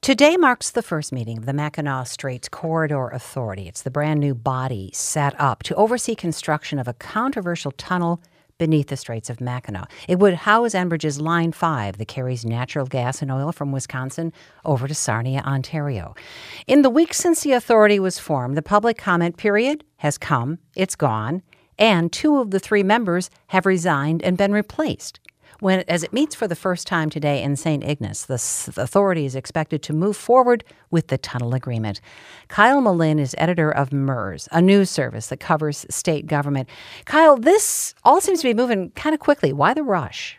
Today marks the first meeting of the Mackinac Straits Corridor Authority. It's the brand new body set up to oversee construction of a controversial tunnel beneath the Straits of Mackinac. It would house Enbridge's Line 5 that carries natural gas and oil from Wisconsin over to Sarnia, Ontario. In the week since the authority was formed, the public comment period has come, it's gone, and 2 of the 3 members have resigned and been replaced. As it meets for the first time today in St. Ignace, the authority is expected to move forward with the tunnel agreement. Kyle Malin is editor of MERS, a news service that covers state government. Kyle, this all seems to be moving kind of quickly. Why the rush?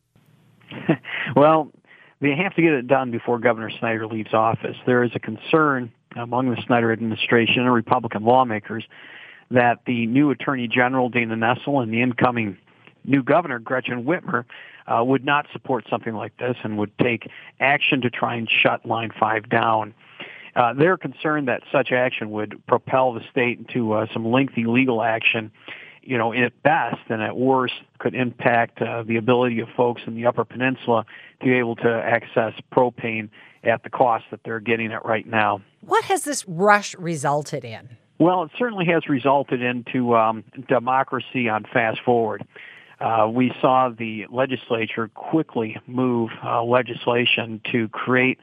Well, they have to get it done before Governor Snyder leaves office. There is a concern among the Snyder administration and Republican lawmakers that the new Attorney General, Dana Nessel, and the incoming new governor, Gretchen Whitmer, would not support something like this and would take action to try and shut Line 5 down. They're concerned that such action would propel the state into some lengthy legal action, at best, and at worst could impact the ability of folks in the Upper Peninsula to be able to access propane at the cost that they're getting it right now. What has this rush resulted in? Well, it certainly has resulted into democracy on fast forward. We saw the legislature quickly move legislation to create,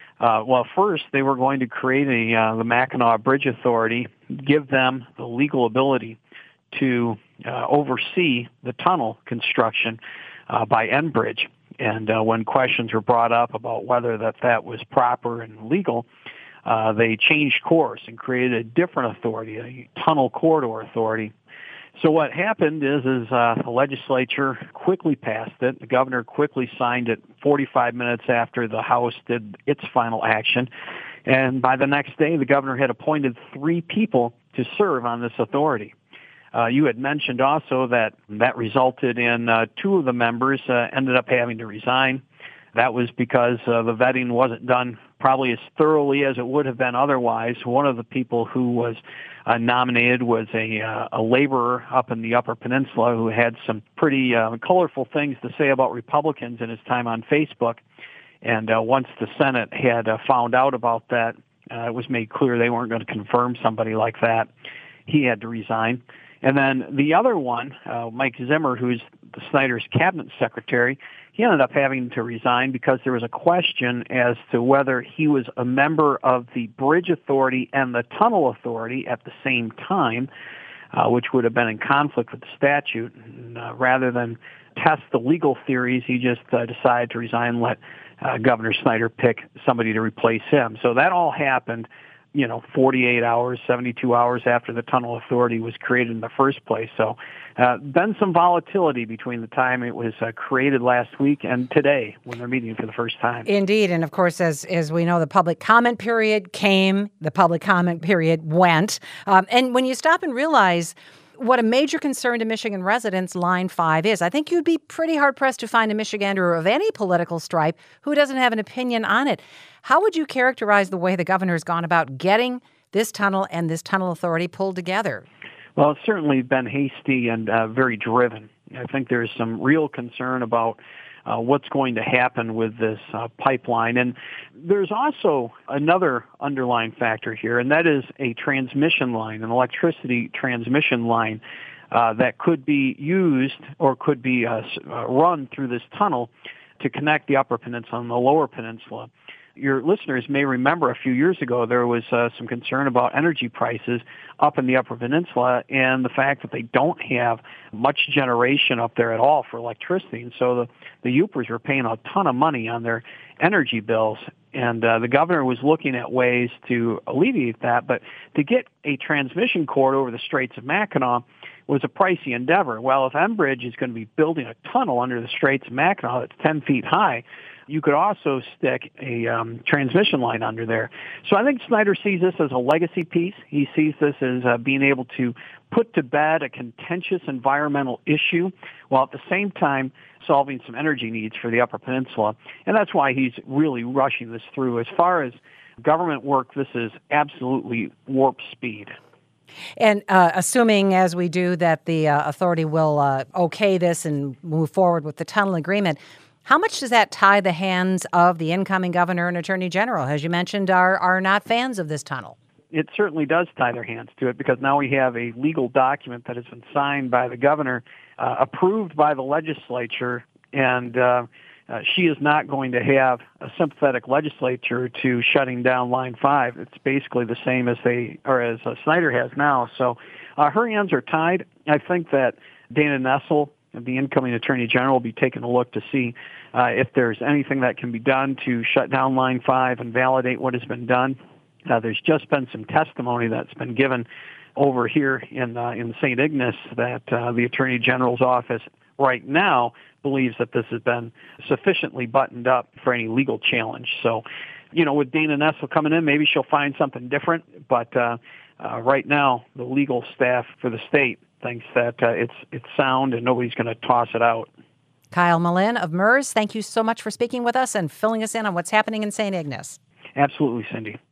first they were going to create the Mackinac Bridge Authority, give them the legal ability to oversee the tunnel construction by Enbridge. And when questions were brought up about whether that was proper and legal, they changed course and created a different authority, a tunnel corridor authority. So what happened is the legislature quickly passed it. The governor quickly signed it 45 minutes after the House did its final action. And by the next day, the governor had appointed 3 people to serve on this authority. You had mentioned also that resulted in 2 of the members ended up having to resign. That was because the vetting wasn't done probably as thoroughly as it would have been otherwise. One of the people who was nominated was a laborer up in the Upper Peninsula who had some pretty colorful things to say about Republicans in his time on Facebook. And once the Senate had found out about that, it was made clear they weren't going to confirm somebody like that. He had to resign. And then the other one, Mike Zimmer, who's the Snyder's cabinet secretary, he ended up having to resign because there was a question as to whether he was a member of the Bridge Authority and the Tunnel Authority at the same time, which would have been in conflict with the statute. And, rather than test the legal theories, he just decided to resign and let Governor Snyder pick somebody to replace him. So that all happened 48 hours, 72 hours after the Tunnel Authority was created in the first place. So been some volatility between the time it was created last week and today when they're meeting for the first time. Indeed. And of course, as we know, the public comment period came, the public comment period went. And when you stop and realize what a major concern to Michigan residents Line 5 is, I think you'd be pretty hard-pressed to find a Michigander of any political stripe who doesn't have an opinion on it. How would you characterize the way the governor has gone about getting this tunnel and this tunnel authority pulled together? Well, it's certainly been hasty and very driven. I think there's some real concern about what's going to happen with this pipeline. And there's also another underlying factor here, and that is a transmission line, an electricity transmission line that could be used or could be run through this tunnel to connect the Upper Peninsula and the Lower Peninsula. Your listeners may remember a few years ago there was some concern about energy prices up in the Upper Peninsula and the fact that they don't have much generation up there at all for electricity. And so the Yoopers were paying a ton of money on their energy bills. And the governor was looking at ways to alleviate that. But to get a transmission cord over the Straits of Mackinac was a pricey endeavor. Well, if Enbridge is going to be building a tunnel under the Straits of Mackinac that's 10 feet high, you could also stick a transmission line under there. So I think Snyder sees this as a legacy piece. He sees this as being able to put to bed a contentious environmental issue while at the same time solving some energy needs for the Upper Peninsula. And that's why he's really rushing this through. As far as government work, this is absolutely warp speed. And assuming, as we do, that the authority will okay this and move forward with the tunnel agreement, How much does that tie the hands of the incoming governor and attorney general, as you mentioned, are not fans of this tunnel? It certainly does tie their hands to it because now we have a legal document that has been signed by the governor, approved by the legislature, and she is not going to have a sympathetic legislature to shutting down Line 5. It's basically the same as Snyder has now. So her hands are tied. I think that Dana Nessel, the incoming Attorney General, will be taking a look to see if there's anything that can be done to shut down Line 5 and validate what has been done. There's just been some testimony that's been given over here in St. Ignace that the Attorney General's office right now believes that this has been sufficiently buttoned up for any legal challenge. So, with Dana Nessel coming in, maybe she'll find something different. But right now, the legal staff for the state thinks that it's sound and nobody's going to toss it out. Kyle Malin of MERS, thank you so much for speaking with us and filling us in on what's happening in St. Ignace. Absolutely, Cindy.